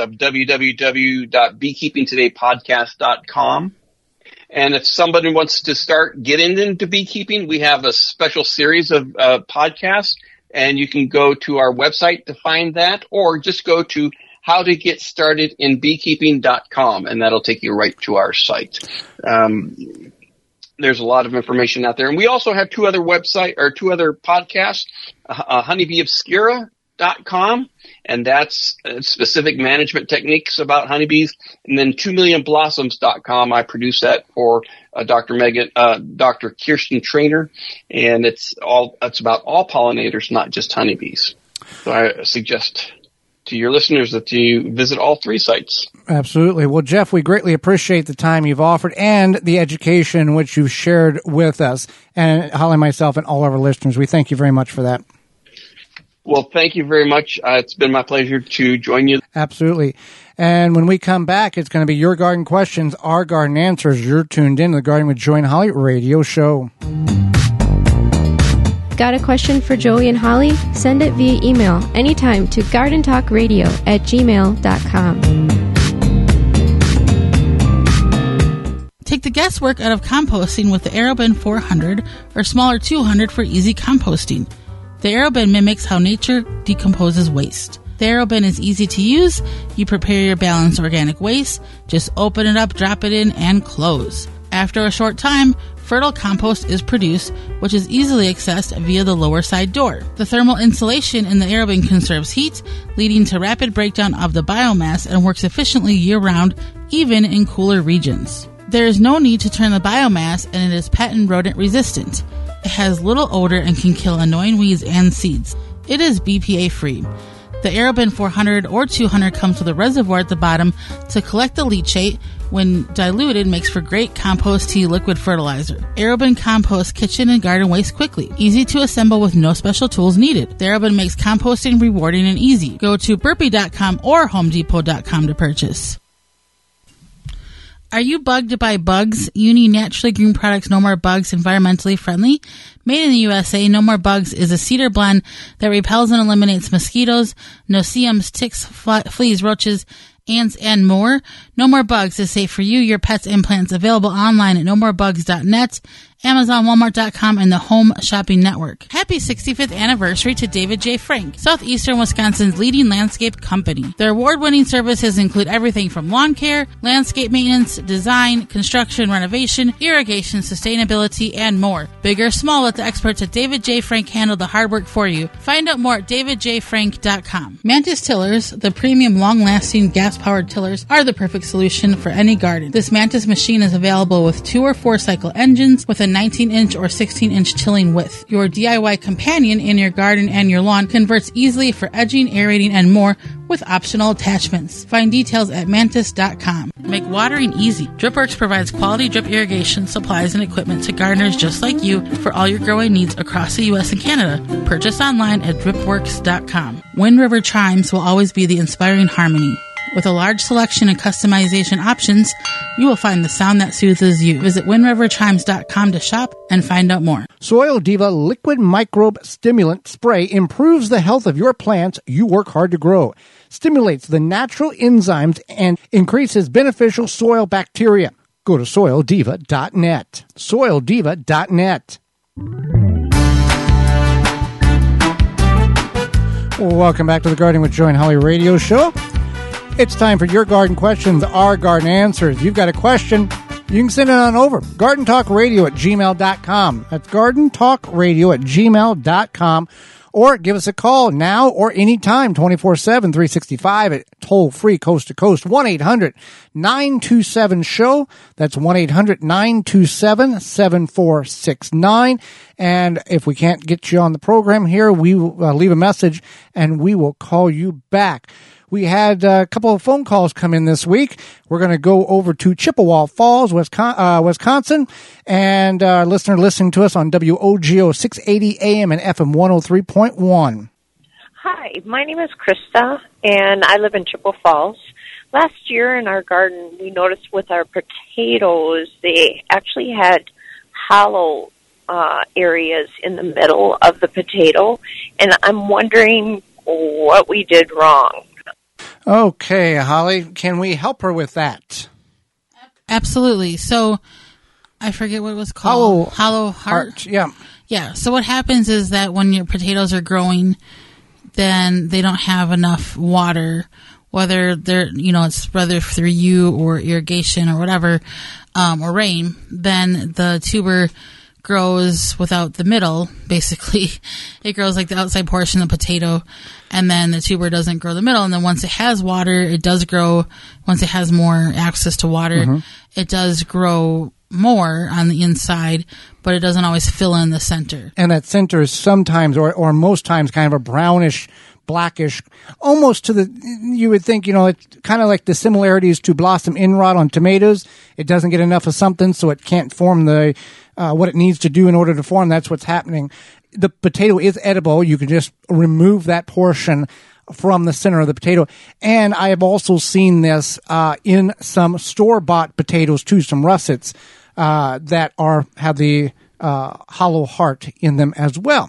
www.beekeepingtodaypodcast.com. And if somebody wants to start getting into beekeeping, we have a special series of podcasts, and you can go to our website to find that, or just go to howtogetstartedinbeekeeping.com, and that'll take you right to our site. There's a lot of information out there. And we also have two other podcasts, honeybeeobscura.com, and that's specific management techniques about honeybees. And then 2millionblossoms.com. I produce that for Dr. Kirsten Trainer, and it's about all pollinators, not just honeybees. So I suggest to your listeners that you visit all three sites. Absolutely. Well, Jeff, we greatly appreciate the time you've offered and the education which you've shared with us, and Holly, myself, and all of our listeners. We thank you very much for that. Well, thank you very much. It's been my pleasure to join you. Absolutely. And when we come back, it's going to be Your Garden Questions, Our Garden Answers. You're tuned in to the Garden with Joey and Holly radio show. Got a question for Joey and Holly? Send it via email anytime to gardentalkradio@gmail.com. Take the guesswork out of composting with the AeroBin 400 or smaller 200 for easy composting. The AeroBin mimics how nature decomposes waste. The AeroBin is easy to use. You prepare your balanced organic waste, just open it up, drop it in, and close. After a short time, fertile compost is produced, which is easily accessed via the lower side door. The thermal insulation in the AeroBin conserves heat, leading to rapid breakdown of the biomass, and works efficiently year-round, even in cooler regions. There is no need to turn the biomass, and it is pet and rodent resistant. It has little odor and can kill annoying weeds and seeds. It is BPA-free. The AeroBin 400 or 200 comes with a reservoir at the bottom to collect the leachate. When diluted, makes for great compost tea liquid fertilizer. AeroBin composts kitchen and garden waste quickly. Easy to assemble with no special tools needed. The AeroBin makes composting rewarding and easy. Go to burpee.com or homedepot.com to purchase. Are you bugged by bugs? You need Naturally Green Products No More Bugs, environmentally friendly. Made in the USA, No More Bugs is a cedar blend that repels and eliminates mosquitoes, no-see-ums, ticks, fleas, roaches, ants, and more. No More Bugs is safe for you, your pets, and plants. Available online at nomorebugs.net, Amazon, Walmart.com, and the Home Shopping Network. Happy 65th anniversary to David J. Frank, Southeastern Wisconsin's leading landscape company. Their award-winning services include everything from lawn care, landscape maintenance, design, construction, renovation, irrigation, sustainability, and more. Big or small, let the experts at David J. Frank handle the hard work for you. Find out more at davidjfrank.com. Mantis Tillers, the premium long-lasting gas-powered tillers, are the perfect solution for any garden. This Mantis machine is available with 2 or 4 cycle engines with a 19-inch or 16-inch tilling width. Your DIY companion in your garden and your lawn converts easily for edging, aerating, and more with optional attachments. Find details at mantis.com. Make watering easy. DripWorks provides quality drip irrigation supplies and equipment to gardeners just like you for all your growing needs across the U.S. and Canada. Purchase online at dripworks.com. Wind River Chimes will always be the inspiring harmony. With a large selection and customization options, you will find the sound that soothes you. Visit windriverchimes.com to shop and find out more. Soil Diva Liquid Microbe Stimulant Spray improves the health of your plants you work hard to grow, stimulates the natural enzymes, and increases beneficial soil bacteria. Go to soildiva.net. Soildiva.net. Welcome back to the Gardening with Joy and Holly radio show. It's time for your garden questions, our garden answers. You've got a question, you can send it on over. GardenTalkRadio@gmail.com. That's GardenTalkRadio@gmail.com. Or give us a call now or anytime, 24/7, 365 at toll-free, coast-to-coast, 1-800-927-SHOW. That's 1-800-927-7469. And if we can't get you on the program here, we will leave a message and we will call you back. We had a couple of phone calls come in this week. We're going to go over to Chippewa Falls, Wisconsin, and our listener listening to us on WOGO 680 AM and FM 103.1. Hi, my name is Krista, and I live in Chippewa Falls. Last year in our garden, we noticed with our potatoes, they actually had hollow areas in the middle of the potato, and I'm wondering what we did wrong. Okay, Holly, can we help her with that? Absolutely. So, I forget what it was called. Hollow heart. Yeah. Yeah. So what happens is that when your potatoes are growing, then they don't have enough water, whether they're, it's whether through you or irrigation or whatever, or rain, then the tuber grows without the middle, basically. It grows like the outside portion of the potato, and then the tuber doesn't grow the middle. And then once it has water, it does grow. Once it has more access to water, it does grow more on the inside, but it doesn't always fill in the center. And that center is sometimes, or most times, kind of a brownish, blackish, almost to you would think, it's kind of like the similarities to blossom end rot on tomatoes. It doesn't get enough of something, so it can't form what it needs to do in order to form. That's what's happening. The potato is edible. You can just remove that portion from the center of the potato. And I have also seen this in some store-bought potatoes too, some russets that have the hollow heart in them as well.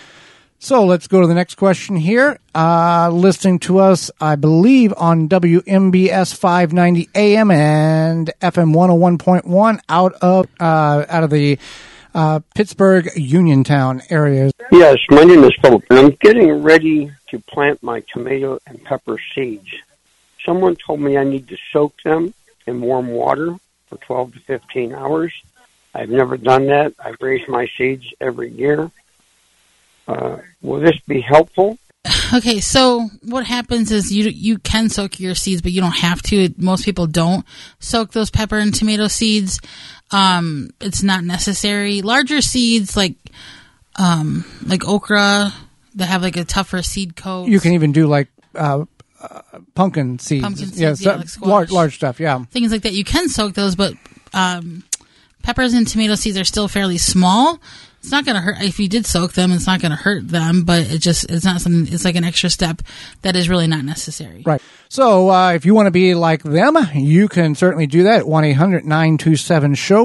So let's go to the next question here. Listening to us, I believe, on WMBS 590 AM and FM 101.1 out of the Pittsburgh Uniontown area. Yes, my name is Philip, and I'm getting ready to plant my tomato and pepper seeds. Someone told me I need to soak them in warm water for 12 to 15 hours. I've never done that. I've raised my seeds every year. Will this be helpful? Okay, so what happens is you can soak your seeds, but you don't have to. Most people don't soak those pepper and tomato seeds. It's not necessary. Larger seeds like okra that have like a tougher seed coat. You can even do like pumpkin seeds. Like squash. large stuff. Yeah, things like that. You can soak those, but peppers and tomato seeds are still fairly small, It's not going to hurt. If you did soak them, it's not going to hurt them, but it's not something, it's like an extra step that is really not necessary. Right. So if you want to be like them, you can certainly do that at 1-800-927-SHOW,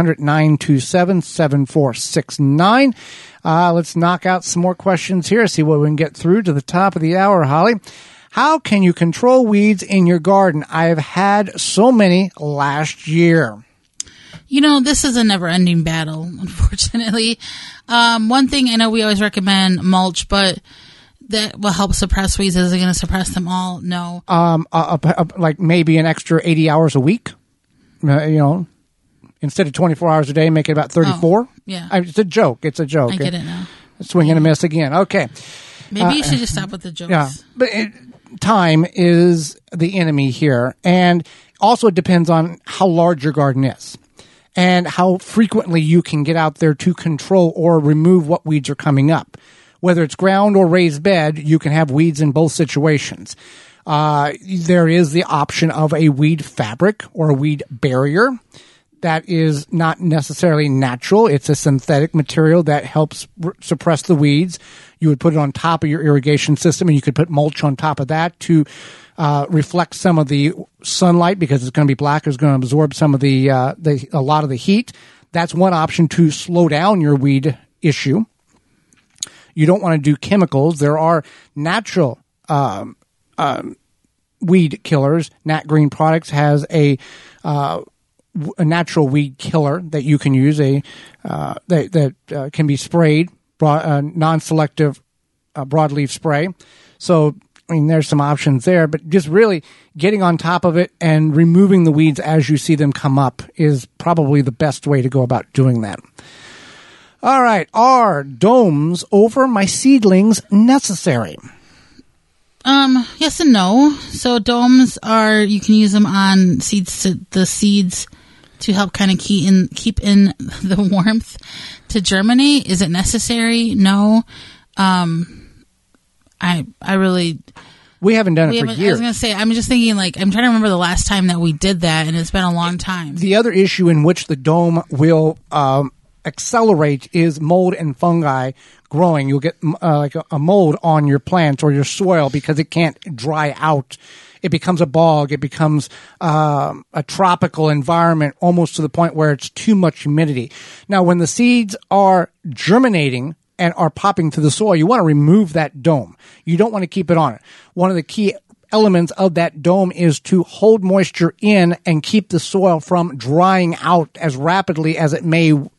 1-800-927-7469. Let's knock out some more questions here, see what we can get through to the top of the hour, Holly. How can you control weeds in your garden? I've had so many last year. This is a never-ending battle, unfortunately. One thing, I know we always recommend mulch, but that will help suppress weeds. Is it going to suppress them all? No. Like maybe an extra 80 hours a week, instead of 24 hours a day, make it about 34. Oh, yeah. It's a joke. I get it now. Swing and a miss again. Okay. Maybe you should just stop with the jokes. Yeah. But time is the enemy here. And also it depends on how large your garden is and how frequently you can get out there to control or remove what weeds are coming up. Whether it's ground or raised bed, you can have weeds in both situations. There is the option of a weed fabric or a weed barrier. That is not necessarily natural. It's a synthetic material that helps suppress the weeds. You would put it on top of your irrigation system, and you could put mulch on top of that to reflect some of the sunlight, because it's going to be black. It's going to absorb some of a lot of the heat. That's one option to slow down your weed issue. You don't want to do chemicals. There are natural weed killers. Nat Green Products has a natural weed killer that you can use, that can be sprayed, non-selective broadleaf spray. So, there's some options there, but just really getting on top of it and removing the weeds as you see them come up is probably the best way to go about doing that. All right. Are domes over my seedlings necessary? Yes and no. So domes you can use them on the seeds to help kind of keep in the warmth to germinate. Is it necessary? No. We haven't done it for years. I was going to say, I'm just thinking, I'm trying to remember the last time that we did that, and it's been a long time. The other issue in which the dome will accelerate is mold and fungi growing. You'll get like a mold on your plants or your soil because it can't dry out. It becomes a bog. It becomes a tropical environment, almost to the point where it's too much humidity. Now, when the seeds are germinating and are popping to the soil, you want to remove that dome. You don't want to keep it on it. One of the key elements of that dome is to hold moisture in and keep the soil from drying out as rapidly as it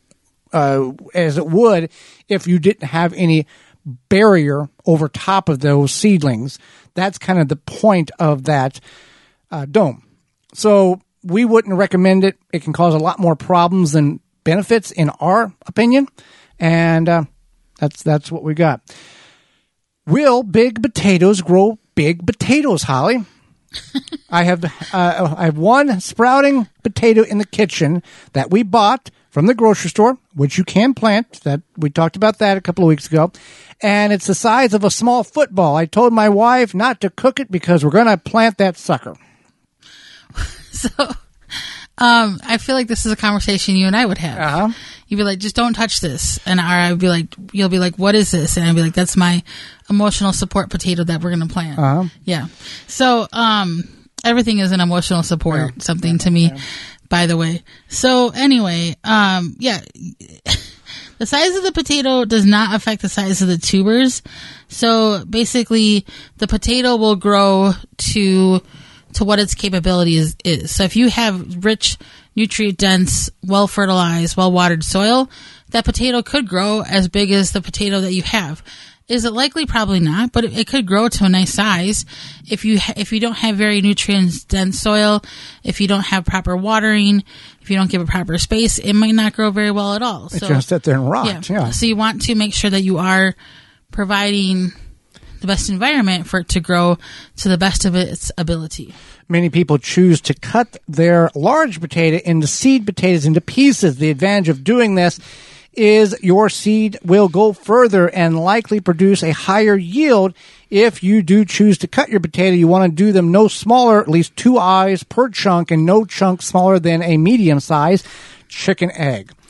would if you didn't have any barrier over top of those seedlings. That's kind of the point of that dome. So we wouldn't recommend it. It can cause a lot more problems than benefits, in our opinion. And that's what we got. Will big potatoes grow big potatoes, Holly? I have one sprouting potato in the kitchen that we bought from the grocery store, which you can plant. That we talked about that a couple of weeks ago. And it's the size of a small football. I told my wife not to cook it because we're going to plant that sucker. So, I feel like this is a conversation you and I would have. Uh-huh. You'd be like, just don't touch this. And I'd be like, you'll be like, what is this? And I'd be like, that's my emotional support potato that we're going to plant. Uh-huh. Yeah. So, everything is an emotional support, something to me, by the way. So anyway, the size of the potato does not affect the size of the tubers. So basically the potato will grow to what its capability is. So if you have rich, nutrient dense, well fertilized, well watered soil, that potato could grow as big as the potato that you have. Is it likely? Probably not, but it could grow to a nice size. If you don't have very nutrient dense soil, if you don't have proper watering, if you don't give it proper space, it might not grow very well at all. It's just sit there and rot. Yeah. So you want to make sure that you are providing the best environment for it to grow to the best of its ability. Many people choose to cut their large potato into seed potatoes into pieces. The advantage of doing this is your seed will go further and likely produce a higher yield. If you do choose to cut your potato, you want to do them no smaller, at least 2 eyes per chunk, and no chunk smaller than a medium-sized chicken egg.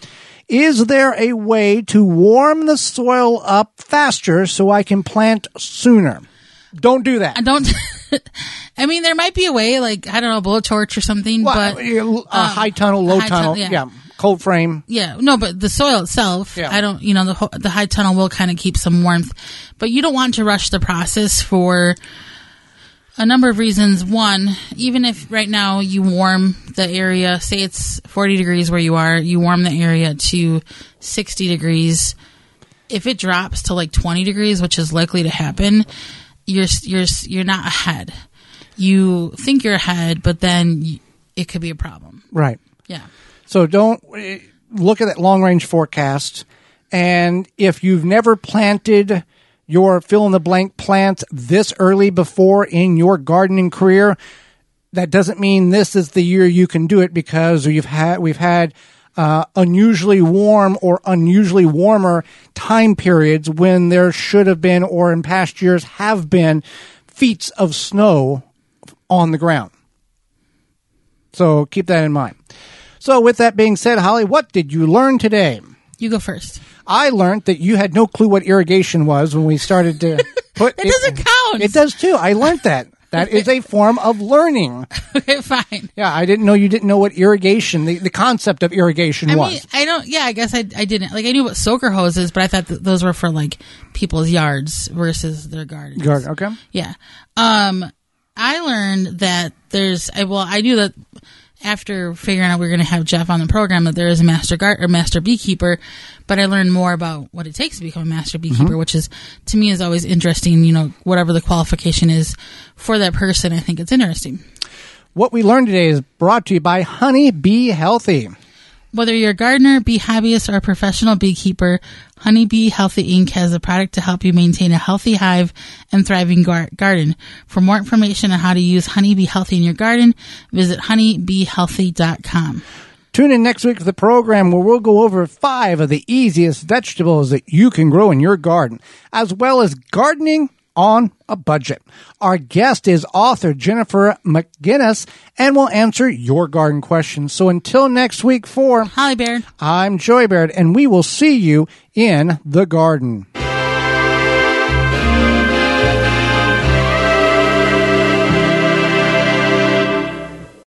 Is there a way to warm the soil up faster so I can plant sooner? Don't do that. I don't. I mean, there might be a way, like, I don't know, blowtorch or something, Well, but high tunnel, low high tunnel, yeah. cold frame. Yeah, no, but the soil itself, Yeah. I don't, the high tunnel will kind of keep some warmth, but you don't want to rush the process for a number of reasons. One, even if right now you warm the area, say it's 40 degrees where you are, you warm the area to 60 degrees. If it drops to like 20 degrees, which is likely to happen, you're not ahead. You think you're ahead, but then it could be a problem. Right. Yeah. So don't look at that long range forecast. And if you've never planted your fill in the blank plant this early before in your gardening career, that doesn't mean this is the year you can do it, because we've had unusually warm or unusually warmer time periods when there should have been, or in past years have been, feet of snow on the ground. So keep that in mind. So with that being said, Holly, what did you learn today? You go first. I learned that you had no clue what irrigation was when we started to put It doesn't count. It does too. I learned that. That is a form of learning. Okay, fine. Yeah, I didn't know you didn't know what irrigation, the concept of irrigation I was. mean, I guess I didn't. Like, I knew what soaker hoses, but I thought that those were for, like, people's yards versus their gardens. Garden, okay. Yeah. I learned that I knew that after figuring out we were going to have Jeff on the program that there is a master beekeeper, but I learned more about what it takes to become a master beekeeper, which is, to me, is always interesting. Whatever the qualification is for that person, I think it's interesting. What we learned today is brought to you by Honey Bee Healthy. Whether you're a gardener, bee hobbyist, or a professional beekeeper, Honey Bee Healthy Inc. has a product to help you maintain a healthy hive and thriving garden. For more information on how to use Honey Bee Healthy in your garden, visit honeybeehealthy.com. Tune in next week for the program where we'll go over 5 of the easiest vegetables that you can grow in your garden, as well as gardening on a budget. Our guest is author Jennifer McGinnis, and will answer your garden questions. So until next week, for Holly Baird, I'm Joy Baird, and we will see you in the garden.